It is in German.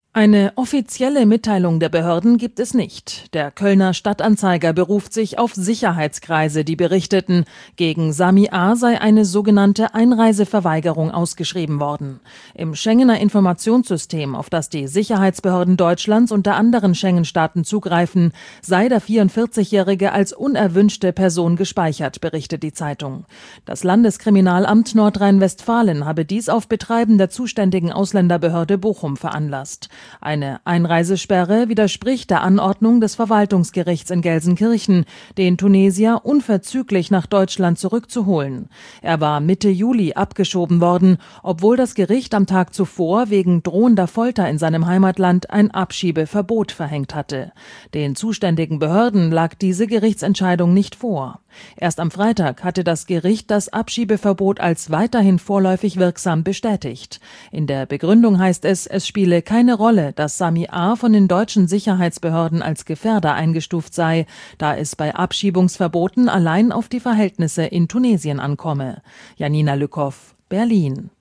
Eine offizielle Mitteilung der Behörden gibt es nicht. Der Kölner Stadtanzeiger beruft sich auf Sicherheitskreise, die berichteten, gegen Sami A. sei eine sogenannte Einreiseverweigerung ausgeschrieben worden. Im Schengener Informationssystem, auf das die Sicherheitsbehörden Deutschlands und der anderen Schengen-Staaten zugreifen, sei der 44-Jährige als unerwünschte Person gespeichert, berichtet die Zeitung. Das Landeskriminalamt Nordrhein-Westfalen habe dies auf Betreiben der zuständigen Ausländerbehörde Bochum veranlasst. Eine Einreisesperre widerspricht der Anordnung des Verwaltungsgerichts in Gelsenkirchen, den Tunesier unverzüglich nach Deutschland zurückzuholen. Er war Mitte Juli abgeschoben worden, obwohl das Gericht am Tag zuvor wegen drohender Folter in seinem Heimatland ein Abschiebeverbot verhängt hatte. Den zuständigen Behörden lag diese Gerichtsentscheidung nicht vor. Erst am Freitag hatte das Gericht das Abschiebeverbot als weiterhin vorläufig wirksam bestätigt. In der Begründung heißt es spiele keine Rolle, dass Sami A. von den deutschen Sicherheitsbehörden als Gefährder eingestuft sei, da es bei Abschiebungsverboten allein auf die Verhältnisse in Tunesien ankomme. Janina Lückhoff, Berlin.